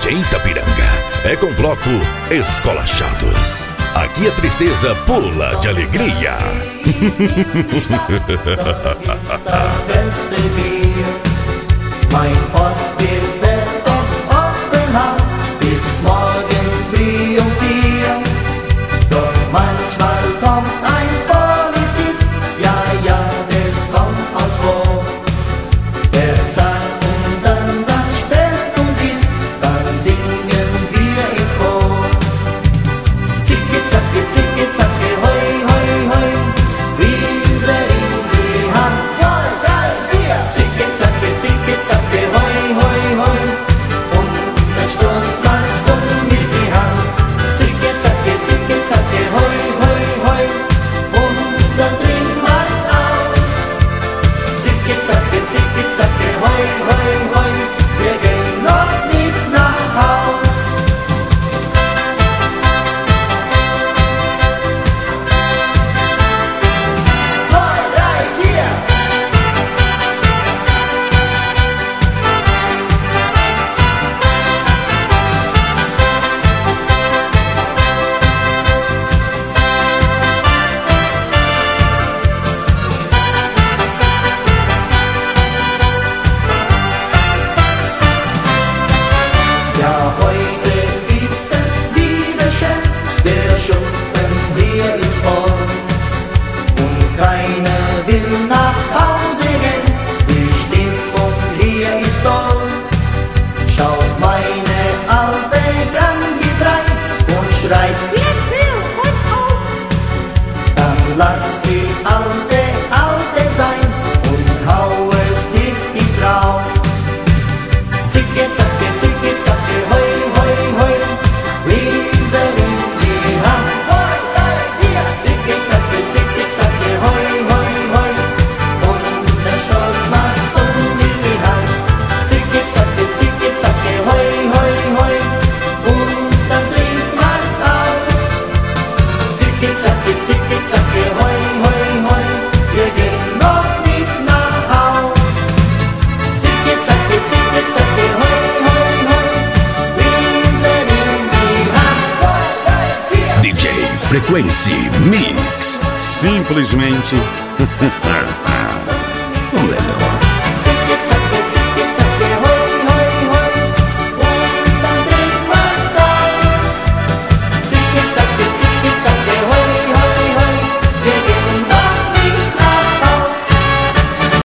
DJ Itapiranga é com bloco Escolachados. Aqui a tristeza pula de alegria. Mein Postbett offen hat bis morgen früh um 4. Doch manchmal kommt ein Polizist, ja, das kommt auch vor. Der sagt und dann das Fest und ist, dann singen wir im Chor. Zicke, zacke, hoi, hoi, hoi, Wiese in die Hand. 2, 3, 4. Zicke, zacke, hoi, hoi, hoi, und dann stoßt man so mit die Hand. Zicke, zacke, hoi, hoi, hoi, und dann trinkt man's aus. Zicke, zacke, hoi, hoi, hoi, wir gehen noch nicht nach Haus. Ja, heute ist es wieder schön, der Schuppen hier ist voll und keiner will nach Hause gehen, die Stimmung hier ist toll. Schaut meine alte Grandi rein und schreit, jetzt will und auf, dann lass sie alte sein und hau es dicht drauf. Zicke, zacke, hoi, hoi, hoi, Wiese in die Hand. 2, 3, 4. Zicke, zacke, hoi, hoi, hoi, und dann stoßt man's mit die Hand. Zicke, zacke, hoi, hoi, hoi, und dann trinkt man's aus. Zicke, zacke, hoi, hoi, hoi, wir gehen noch nicht nach Haus. Zicke, zacke, hoi, hoi, hoi, Wiese in die Hand. 2, 3, 4. DJ Frequency Mix. Simplesmente